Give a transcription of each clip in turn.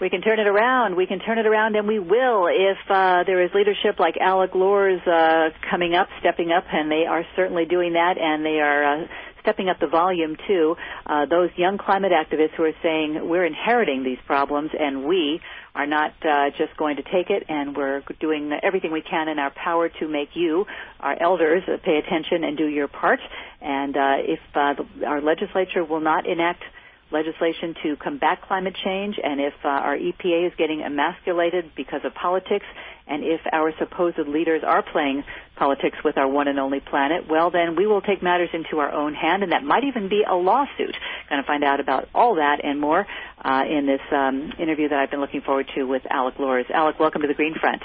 We can turn it around. We can turn it around, and we will if there is leadership like Al Gore's coming up, stepping up, and they are certainly doing that, and they are stepping up the volume, too. Those young climate activists who are saying we're inheriting these problems, and we are not just going to take it, and we're doing everything we can in our power to make you, our elders, pay attention and do your part. And if our legislature will not enact legislation to combat climate change, and if our EPA is getting emasculated because of politics, and if our supposed leaders are playing politics with our one and only planet, well, then we will take matters into our own hand, and that might even be a lawsuit. Going to find out about all that and more in this interview that I've been looking forward to with Alec Loers. Alec, welcome to the Green Front.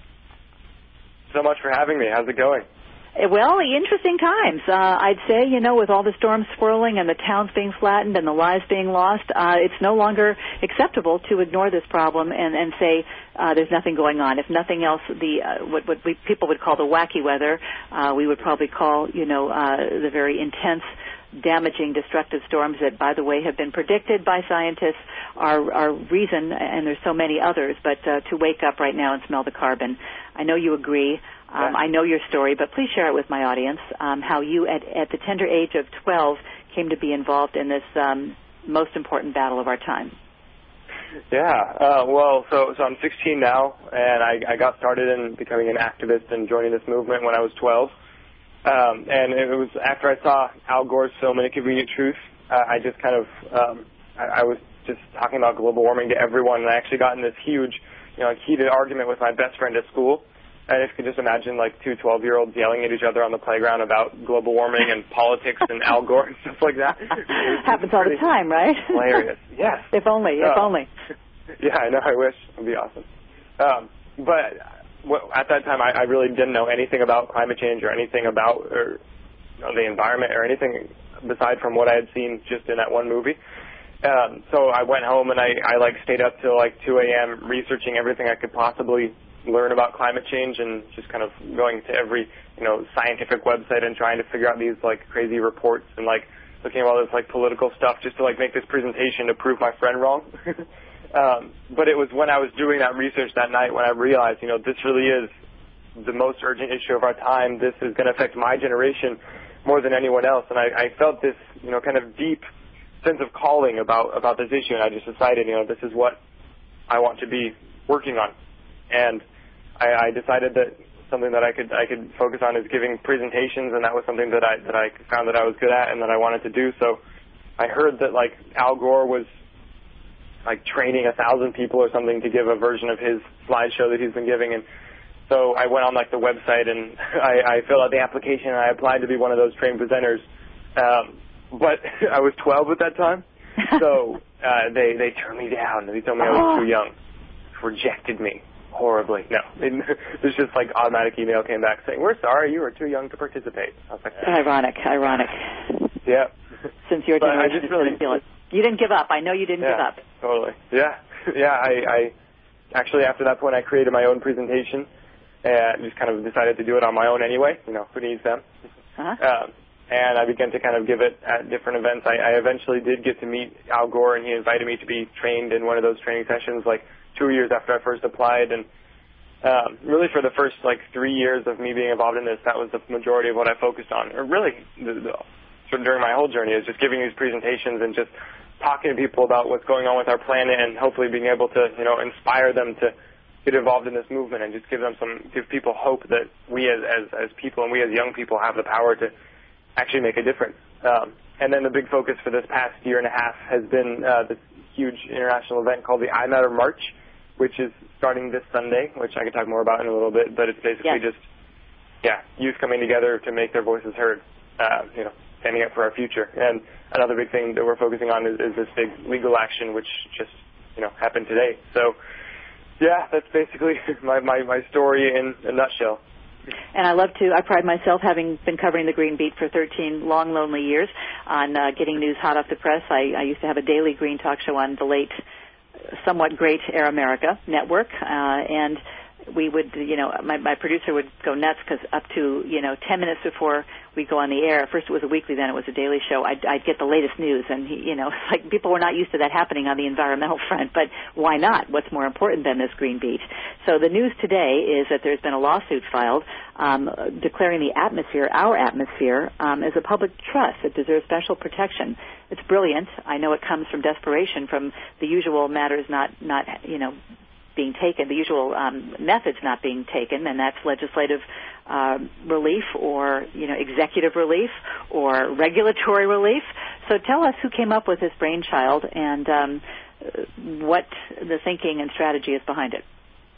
So much for having me. How's it going? Well, interesting times. I'd say, with all the storms swirling and the towns being flattened and the lives being lost, it's no longer acceptable to ignore this problem and say there's nothing going on. If nothing else, what people would call the wacky weather, we would probably call, the very intense, damaging, destructive storms that, by the way, have been predicted by scientists are reason, and there's so many others, but to wake up right now and smell the carbon. I know you agree. I know your story, but please share it with my audience, how you, at the tender age of 12, came to be involved in this most important battle of our time. Yeah, so I'm 16 now, and I got started in becoming an activist and joining this movement when I was 12. And it was after I saw Al Gore's film, An Inconvenient Truth, I just kind of, I was just talking about global warming to everyone, and I actually got in this huge, heated argument with my best friend at school. And if you can just imagine, two 12-year-olds yelling at each other on the playground about global warming and politics and Al Gore and stuff like that. Happens all the time, right? Hilarious. Yes. If only. Yeah, I know. I wish. It would be awesome. But at that time, I really didn't know anything about climate change or anything about the environment or anything aside from what I had seen just in that one movie. So I went home and I stayed up till 2 a.m. researching everything I could possibly learn about climate change, and just kind of going to every scientific website and trying to figure out these crazy reports and looking at all this political stuff just to make this presentation to prove my friend wrong. But it was when I was doing that research that night when I realized this really is the most urgent issue of our time. This is going to affect my generation more than anyone else, and I felt this kind of deep sense of calling about this issue, and I just decided this is what I want to be working on. And I decided that something that I could focus on is giving presentations, and that was something that I found that I was good at and that I wanted to do. So I heard that Al Gore was training 1,000 people or something to give a version of his slideshow that he's been giving, and so I went on the website and I filled out the application and I applied to be one of those trained presenters. But I was 12 at that time, so they turned me down. They told me I was too young, rejected me. Horribly. No. There's just automatic email came back saying, "We're sorry, you were too young to participate." I was like, Ironic. Yeah. Since your generation didn't feel it. You didn't give up. I know you didn't give up. Totally. Yeah. Yeah. I actually, after that point, I created my own presentation and just kind of decided to do it on my own anyway. Who needs them? And I began to kind of give it at different events. I eventually did get to meet Al Gore, and he invited me to be trained in one of those training sessions 2 years after I first applied. And really for the first 3 years of me being involved in this, that was the majority of what I focused on. Or really, during my whole journey, is just giving these presentations and just talking to people about what's going on with our planet, and hopefully being able to, inspire them to get involved in this movement and just give people hope that we as people and we as young people have the power to actually make a difference. And then the big focus for this past year and a half has been this huge international event called the I Matter March, which is starting this Sunday, which I can talk more about in a little bit, but it's basically youth coming together to make their voices heard, standing up for our future. And another big thing that we're focusing on is this big legal action, which just, happened today. So, that's basically my story in a nutshell. And I pride myself, having been covering the Green Beat for 13 long, lonely years, on getting news hot off the press. I used to have a daily green talk show on the late, somewhat great Air America network, and we would, my producer would go nuts because up to, 10 minutes before we go on the air, first it was a weekly, then it was a daily show, I'd get the latest news. And, it's like people were not used to that happening on the environmental front, but why not? What's more important than this green beach? So the news today is that there's been a lawsuit filed declaring the atmosphere, our atmosphere, as a public trust that deserves special protection. It's brilliant. I know it comes from desperation, from the usual matters not being taken, the usual methods not being taken, and that's legislative relief or, executive relief or regulatory relief. So tell us who came up with this brainchild and what the thinking and strategy is behind it.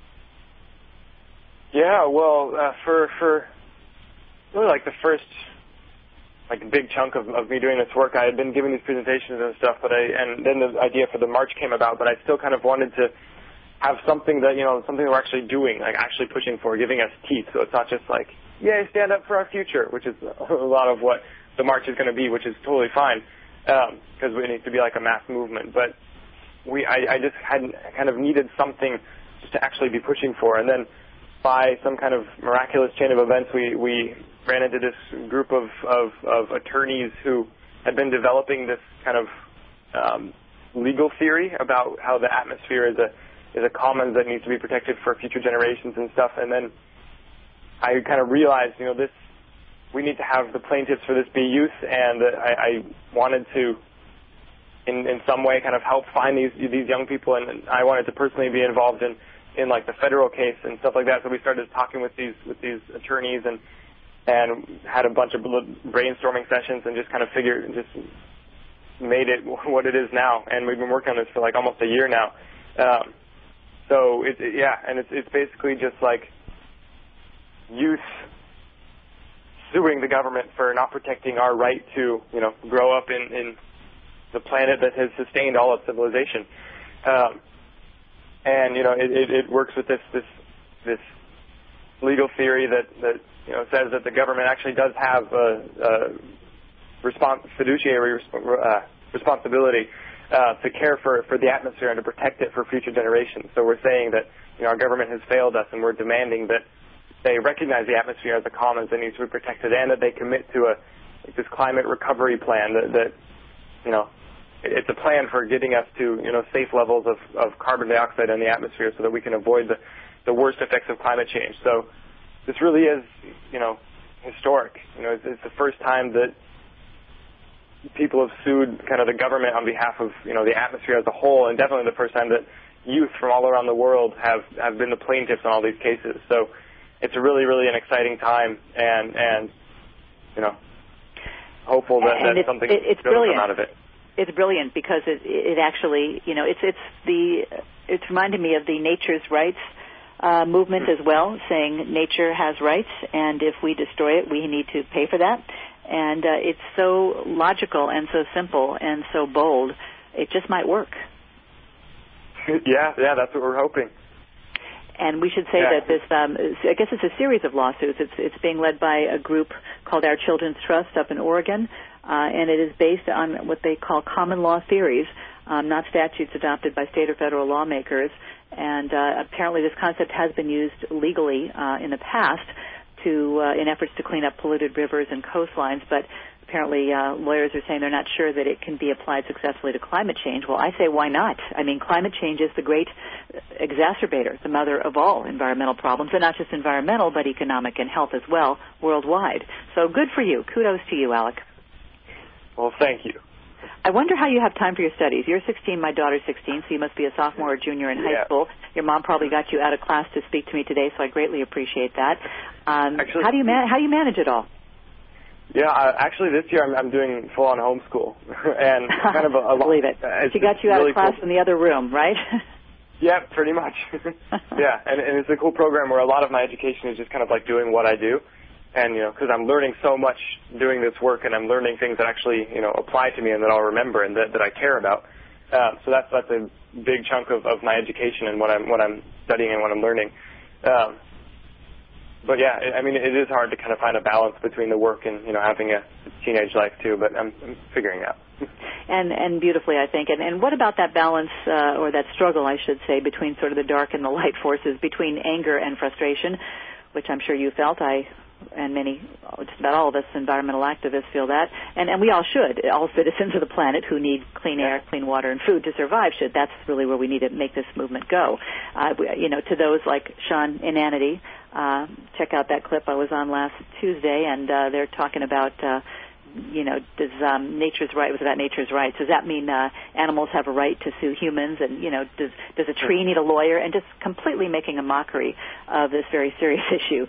Yeah, well, for really like the first big chunk of me doing this work, I had been giving these presentations and stuff, and then the idea for the march came about, but I still kind of wanted to have something that, something we're actually doing, actually pushing for, giving us teeth. So it's not just yay, stand up for our future, which is a lot of what the march is going to be, which is totally fine, because it needs to be like a mass movement. But I just hadn't kind of needed something just to actually be pushing for. And then by some kind of miraculous chain of events, we ran into this group of attorneys who had been developing this kind of legal theory about how the atmosphere is a commons that needs to be protected for future generations and stuff. And then I kind of realized, we need to have the plaintiffs for this be youth, and I wanted to, in some way, kind of help find these young people, and I wanted to personally be involved in the federal case and stuff like that. So we started talking with these attorneys and had a bunch of brainstorming sessions and just kind of made it what it is now. And we've been working on this for almost a year now. So it's basically just youth suing the government for not protecting our right to, grow up in the planet that has sustained all of civilization. And it works with this legal theory that says that the government actually does have a fiduciary responsibility to care for the atmosphere and to protect it for future generations. So we're saying that our government has failed us, and we're demanding that they recognize the atmosphere as a commons that needs to be protected, and that they commit to this climate recovery plan that it's a plan for getting us to safe levels of carbon dioxide in the atmosphere so that we can avoid the worst effects of climate change. So this really is historic. It's the first time that people have sued kind of the government on behalf of the atmosphere as a whole, and definitely the first time that youth from all around the world have been the plaintiffs in all these cases. So it's really, really an exciting time, and hopeful that something good will come out of it. It's brilliant because it actually, it's reminded me of the nature's rights movement as well, saying nature has rights, and if we destroy it, we need to pay for that. And it's so logical and so simple and so bold, it just might work. Yeah, that's what we're hoping. And we should say that this, I guess it's a series of lawsuits. It's being led by a group called Our Children's Trust up in Oregon, and it is based on what they call common law theories, not statutes adopted by state or federal lawmakers. And apparently this concept has been used legally in the past in efforts to clean up polluted rivers and coastlines, but apparently lawyers are saying they're not sure that it can be applied successfully to climate change. Well, I say why not? I mean, climate change is the great exacerbator, the mother of all environmental problems, and not just environmental, but economic and health as well, worldwide. So good for you. Kudos to you, Alec. Well, thank you. I wonder how you have time for your studies. You're 16, my daughter's 16, so you must be a sophomore or junior in high school. Your mom probably got you out of class to speak to me today, so I greatly appreciate that. Actually, how do you manage it all? Yeah, actually this year I'm doing full-on homeschool, and kind of a believe it. She got you out of class in the other room, right? Yeah, pretty much. Yeah, and it's a cool program where a lot of my education is just kind of like doing what I do. And, because I'm learning so much doing this work, and I'm learning things that actually, apply to me and that I'll remember and that I care about. So that's a big chunk of my education and what I'm studying and what I'm learning. But yeah, I mean, it is hard to kind of find a balance between the work and, having a teenage life too, but I'm figuring it out. And beautifully, I think. And what about that balance, or that struggle, I should say, between sort of the dark and the light forces, between anger and frustration, which I'm sure you felt, and many, just about all of us environmental activists feel that, and we all should, all citizens of the planet who need clean air, clean water, and food to survive should. That's really where we need to make this movement go. To those like Sean Inanity, check out that clip I was on last Tuesday, and they're talking about does nature's right, was about nature's rights. Does that mean animals have a right to sue humans? And, does a tree need a lawyer? And just completely making a mockery of this very serious issue.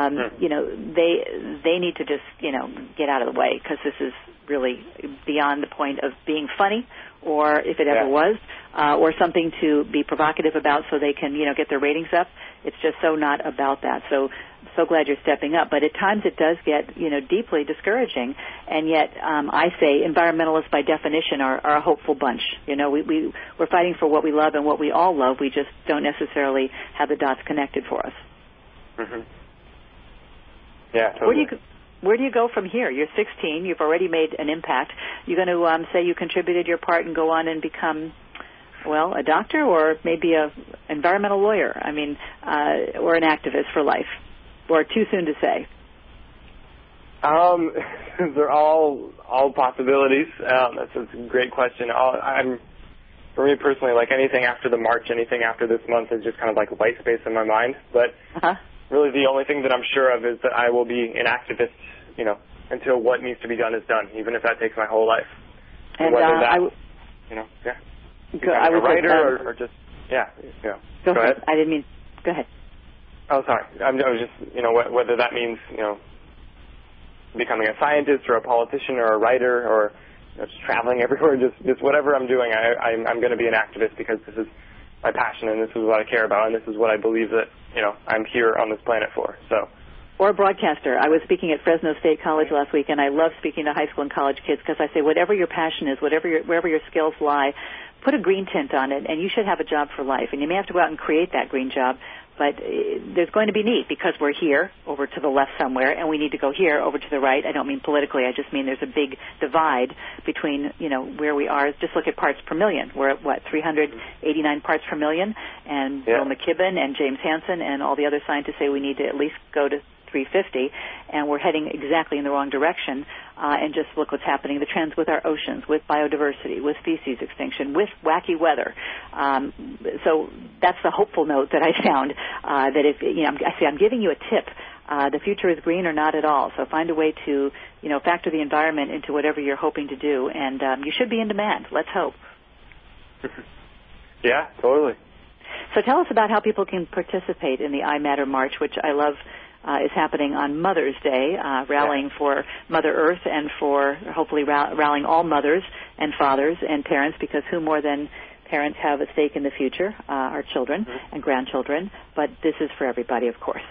They need to just, get out of the way, because this is really beyond the point of being funny, or if it ever was, or something to be provocative about so they can, get their ratings up. It's just so not about that. So glad you're stepping up. But at times it does get, deeply discouraging. And yet, I say environmentalists by definition are a hopeful bunch. We're fighting for what we love and what we all love. We just don't necessarily have the dots connected for us. Mm-hmm. Yeah, totally. Where do you go from here? You're 16. You've already made an impact. You're going to say you contributed your part and go on and become, a doctor, or maybe a environmental lawyer? Or an activist for life? Or too soon to say? They're all possibilities. That's a great question. For me personally, like anything after the march, anything after this month is just kind of like white space in my mind. But really the only thing that I'm sure of is that I will be an activist, until what needs to be done is done, even if that takes my whole life. And whether that, becoming a writer or just, Go ahead. I didn't mean, go ahead. Oh, sorry. I was just, whether that means, becoming a scientist or a politician or a writer or just traveling everywhere, just whatever I'm doing, I'm going to be an activist, because this is my passion and this is what I care about and this is what I believe that, I'm here on this planet for. So. Or a broadcaster. I was speaking at Fresno State College last week, and I love speaking to high school and college kids, because I say whatever your passion is, wherever your skills lie, put a green tint on it, and you should have a job for life. And you may have to go out and create that green job, but there's going to be need, because we're here over to the left somewhere, and we need to go here over to the right. I don't mean politically. I just mean there's a big divide between, where we are. Just look at parts per million. We're at, 389 parts per million, and Bill McKibben and James Hansen and all the other scientists say we need to at least go to 350, and we're heading exactly in the wrong direction. And just look what's happening, the trends with our oceans, with biodiversity, with species extinction, with wacky weather. So that's the hopeful note that I found, that if, I'm giving you a tip. The future is green or not at all. So find a way to, factor the environment into whatever you're hoping to do, and you should be in demand. Let's hope. Yeah, totally. So tell us about how people can participate in the I Matter March, which I love is happening on Mother's Day, rallying for Mother Earth and for hopefully rallying all mothers and fathers and parents, because who more than parents have a stake in the future, our children and grandchildren. But this is for everybody, of course.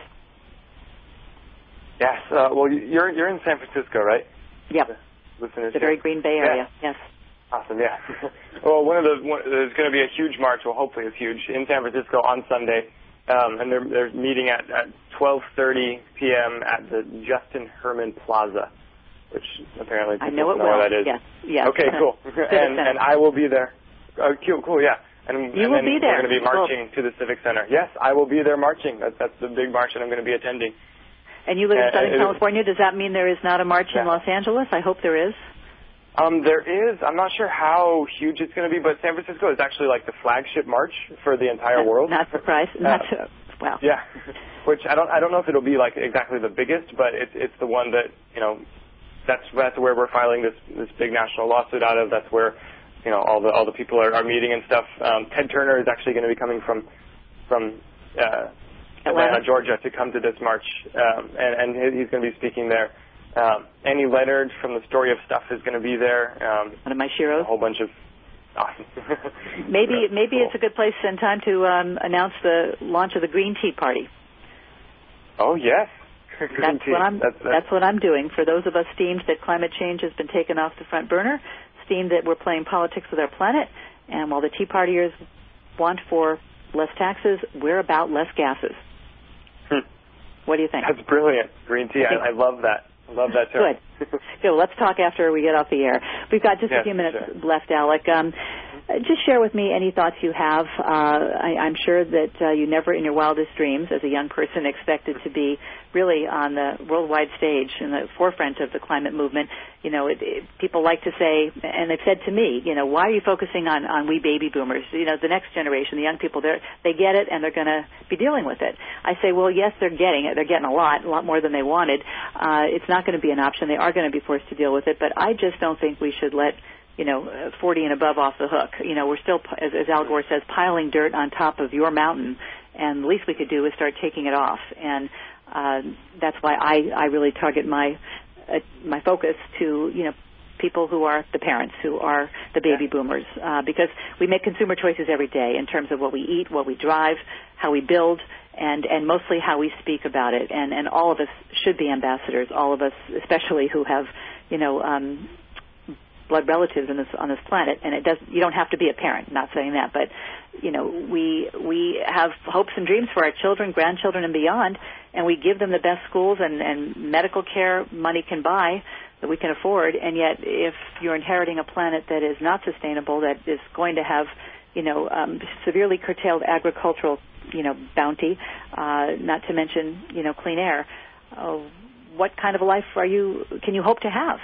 Yes. Well, you're in San Francisco, right? Yep. The very Green Bay area. Yeah. Yes. Awesome. Yeah. Well, there's going to be a huge march. Well, hopefully it's huge in San Francisco on Sunday, and they're meeting at 12:30 p.m. at the Justin Herman Plaza, which apparently people know where that is. Yes. Yes. Okay. Cool. and I will be there. Cool. Yeah. And you will be there. We're going to be marching to the Civic Center. Yes, I will be there marching. That's the big march that I'm going to be attending. And you live in Southern California. Does that mean there is not a march in Los Angeles? I hope there is. There is. I'm not sure how huge it's going to be, but San Francisco is actually like the flagship march for the entire world. Not surprised. Wow. Yeah. Which I don't know if it'll be like exactly the biggest, but it's the one that, that's where we're filing this big national lawsuit out of. That's where, all the people are meeting and stuff. Ted Turner is actually going to be coming from Atlanta, Georgia, to come to this march, and he's going to be speaking there. Annie Leonard from The Story of Stuff is going to be there. One of my sheroes. A whole bunch of awesome. Maybe it's a good place and time to announce the launch of the Green Tea Party. Oh yes. That's what I'm doing. For those of us steamed that climate change has been taken off the front burner, steamed that we're playing politics with our planet, and while the Tea Partiers want for less taxes, we're about less gases. What do you think? That's brilliant. Green tea. I love that. Love that term. Good. Well, let's talk after we get off the air. We've got just a few minutes left, Alec. Just share with me any thoughts you have. I'm sure that you never in your wildest dreams as a young person expected to be really on the worldwide stage in the forefront of the climate movement. You know, people like to say, and they've said to me, you know, why are you focusing on we baby boomers? You know, the next generation, the young people, they get it and they're going to be dealing with it. I say, well, yes, they're getting it. They're getting a lot more than they wanted. It's not going to be an option. They are going to be forced to deal with it, but I just don't think we should let 40 and above off the hook. You know, we're still, as Al Gore says, piling dirt on top of your mountain, and the least we could do is start taking it off. And that's why I really target my focus to, people who are the parents, who are the baby boomers, because we make consumer choices every day in terms of what we eat, what we drive, how we build, and mostly how we speak about it. And all of us should be ambassadors, all of us, especially who have, blood relatives on this planet, and you don't have to be a parent, not saying that, but we have hopes and dreams for our children, grandchildren, and beyond, and we give them the best schools and medical care money can buy that we can afford, and yet if you're inheriting a planet that is not sustainable, that is going to have severely curtailed agricultural bounty, not to mention clean air, what kind of a life can you hope to have?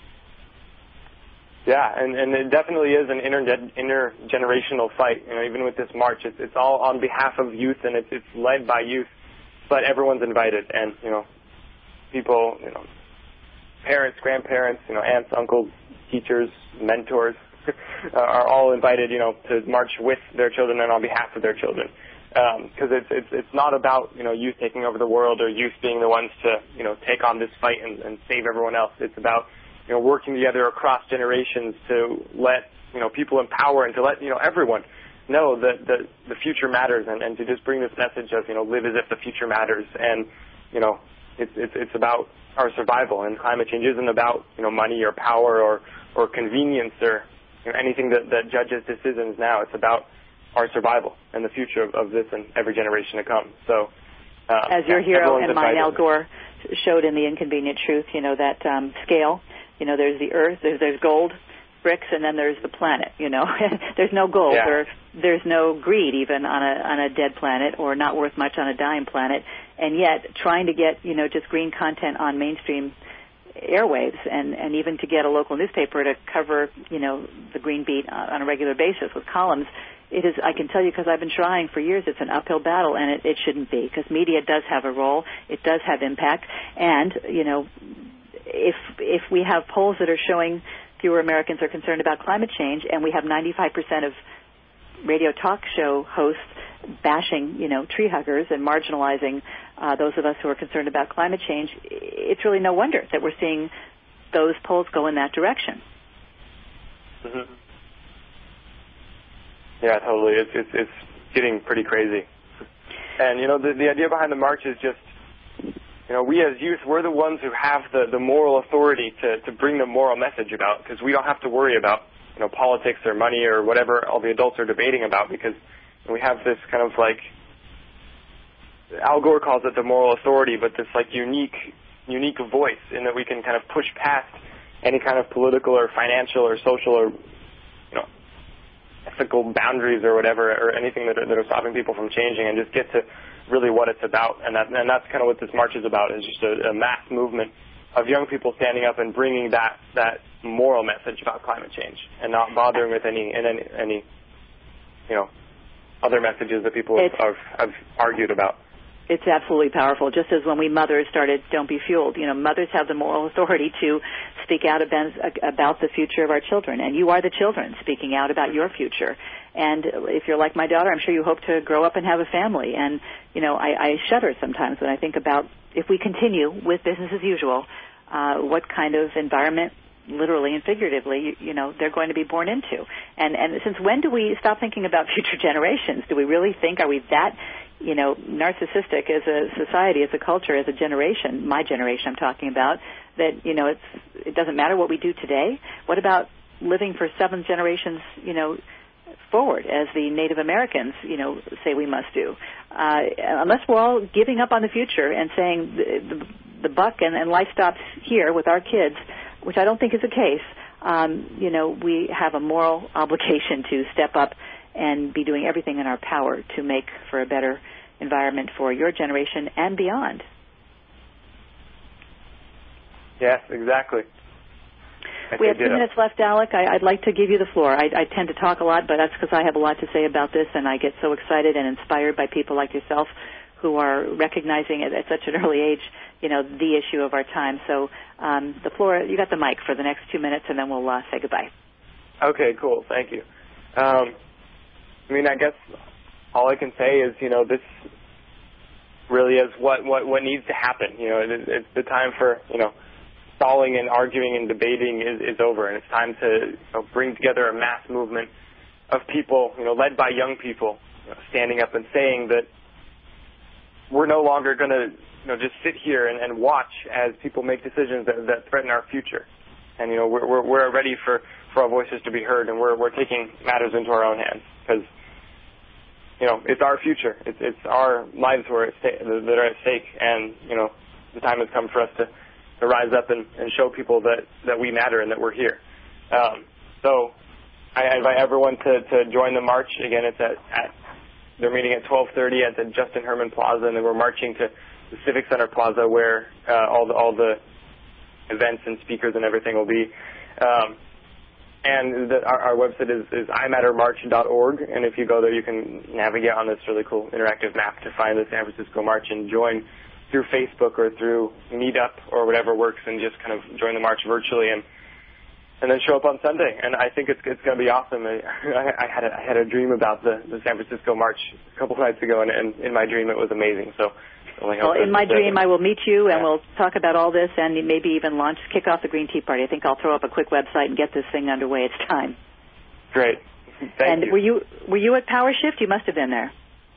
Yeah, and it definitely is an intergenerational fight. Even with this march, it's all on behalf of youth, and it's led by youth, but everyone's invited, and people, parents, grandparents, aunts, uncles, teachers, mentors, are all invited, to march with their children and on behalf of their children, because it's not about youth taking over the world or youth being the ones to take on this fight and save everyone else. It's about working together across generations to let, people empower and to let, everyone know that the future matters and to just bring this message of, live as if the future matters. And, it's about our survival, and climate change isn't about, money or power or convenience or anything that judges decisions now. It's about our survival and the future of this and every generation to come. So, as your hero and mine, Al Gore, showed in The Inconvenient Truth, that scale. There's the earth, there's gold, bricks, and then there's the planet, There's no gold or there's no greed even on a dead planet or not worth much on a dying planet. And yet trying to get, just green content on mainstream airwaves and even to get a local newspaper to cover, the green beat on a regular basis with columns, it is, I can tell you because I've been trying for years, it's an uphill battle, and it shouldn't be, because media does have a role. It does have impact. And, if we have polls that are showing fewer Americans are concerned about climate change, and we have 95% of radio talk show hosts bashing, tree huggers and marginalizing those of us who are concerned about climate change, it's really no wonder that we're seeing those polls go in that direction. Mm-hmm. Yeah, totally. It's getting pretty crazy. And, the idea behind the march is just, we as youth, we're the ones who have the moral authority to bring the moral message about, because we don't have to worry about, politics or money or whatever all the adults are debating about, because we have this kind of like, Al Gore calls it the moral authority, but this like unique voice in that we can kind of push past any kind of political or financial or social or, ethical boundaries or whatever, or anything that are stopping people from changing, and just get to really what it's about. And that's kind of what this march is about, is just a mass movement of young people standing up and bringing that moral message about climate change, and not bothering with any other messages that people have argued about. It's absolutely powerful. Just as when we mothers started Don't Be Fueled, mothers have the moral authority to speak out about the future of our children. And you are the children speaking out about your future. And if you're like my daughter, I'm sure you hope to grow up and have a family. And, I shudder sometimes when I think about if we continue with business as usual, what kind of environment, literally and figuratively, they're going to be born into. And since when do we stop thinking about future generations? Do we really think, are we that narcissistic as a society, as a culture, as a generation, my generation I'm talking about, that, it doesn't matter what we do today? What about living for 7 generations, forward, as the Native Americans, say we must do? Unless we're all giving up on the future and saying the buck and life stops here with our kids, which I don't think is the case, we have a moral obligation to step up and be doing everything in our power to make for a better environment for your generation and beyond. Yes, exactly. We have 2 minutes left, Alec. I'd like to give you the floor. I tend to talk a lot, but that's because I have a lot to say about this, and I get so excited and inspired by people like yourself who are recognizing it at such an early age, the issue of our time. So the floor, you got the mic for the next 2 minutes, and then we'll say goodbye. Okay, cool. Thank you. I guess all I can say is, this really is what needs to happen. It's the time for, stalling and arguing and debating is over, and it's time to bring together a mass movement of people, led by young people, standing up and saying that we're no longer going to, just sit here and watch as people make decisions that threaten our future. And, we're ready for our voices to be heard, and we're taking matters into our own hands because, it's our future. It's our lives that are at stake, and, the time has come for us to rise up and show people that we matter and that we're here. So I invite everyone to join the march. Again, it's they're meeting at 12:30 at the Justin Herman Plaza, and then we're marching to the Civic Center Plaza where all the events and speakers and everything will be. And our website is imattermarch.org, and if you go there, you can navigate on this really cool interactive map to find the San Francisco March and join through Facebook or through Meetup or whatever works, and just kind of join the march virtually and then show up on Sunday. And I think it's going to be awesome. I had a dream about the San Francisco March a couple of nights ago, and in my dream it was amazing. So. Well, in my dream, I will meet you, and we'll talk about all this, and maybe even kick off the Green Tea Party. I think I'll throw up a quick website and get this thing underway. It's time. Great. Thank you. Were you at Power Shift? You must have been there.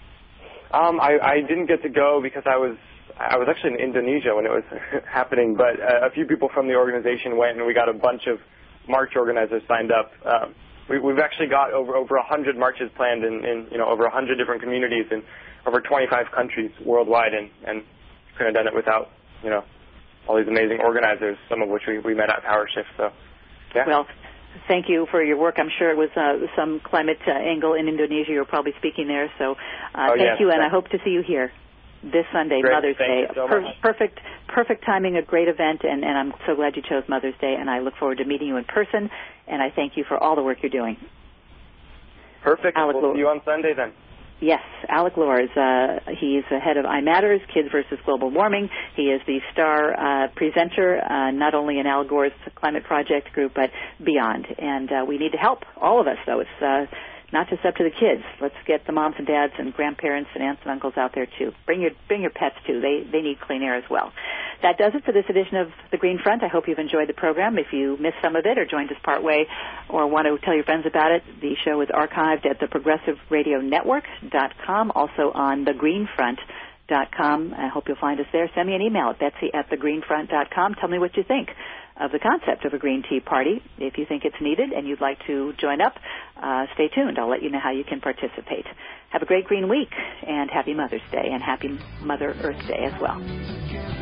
I didn't get to go because I was actually in Indonesia when it was happening, but a few people from the organization went, and we got a bunch of march organizers signed up. We've actually got over 100 marches planned in over 100 different communities in over 25 countries worldwide, and couldn't have done it without all these amazing organizers, some of which we met at Power Shift. So, yeah. Well, thank you for your work. I'm sure it was some climate angle in Indonesia. You're probably speaking there. So, thank you, and I hope to see you here this Sunday, Great. Mother's Day. Thank you so much. Perfect timing, a great event, and I'm so glad you chose Mother's Day, and I look forward to meeting you in person, and I thank you for all the work you're doing. Perfect. We'll see you on Sunday then. Yes, Alec Lors. He's the head of iMatters, Kids versus Global Warming. He is the star presenter, not only in Al Gore's Climate Project group, but beyond. And we need to help, all of us, though. It's not just up to the kids. Let's get the moms and dads and grandparents and aunts and uncles out there, too. Bring your pets, too. They need clean air as well. That does it for this edition of The Green Front. I hope you've enjoyed the program. If you missed some of it or joined us partway or want to tell your friends about it, the show is archived at theprogressiveradionetwork.com, also on thegreenfront.com. I hope you'll find us there. Send me an email at betsy@thegreenfront.com. Tell me what you think of the concept of a Green Tea Party. If you think it's needed and you'd like to join up, stay tuned. I'll let you know how you can participate. Have a great green week, and happy Mother's Day, and happy Mother Earth Day as well.